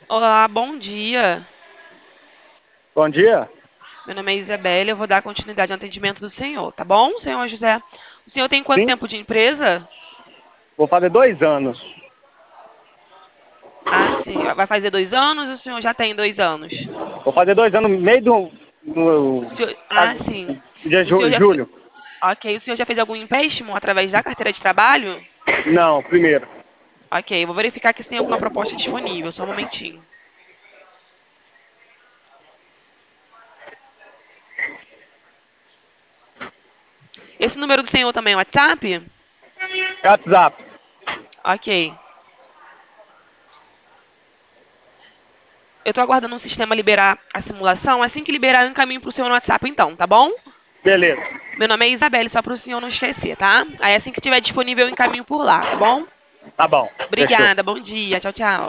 Olá, bom dia. Bom dia. Meu nome é Isabelle, eu vou dar continuidade ao atendimento do senhor, tá bom, senhor José? O senhor tem quanto Sim, tempo de empresa? vou fazer 2 anos. Ah, sim. Vai fazer 2 anos ou o senhor já tem 2 anos? Vou fazer 2 anos no meio do, Sim. dia O senhor já, julho. ok, o senhor já fez algum empréstimo através da carteira de trabalho? Não, primeiro. Ok, vou verificar aqui se tem alguma proposta disponível, só um momentinho. Esse número do senhor também é WhatsApp? É WhatsApp. Ok. Eu tô aguardando o sistema liberar a simulação. Assim que liberar, eu encaminho pro senhor no WhatsApp então, tá bom? Beleza. Meu nome é Isabelle, só para o senhor não esquecer, tá? Aí assim que estiver disponível, eu encaminho por lá, tá bom? Tá bom. Fechou. Obrigada, bom dia, tchau, tchau.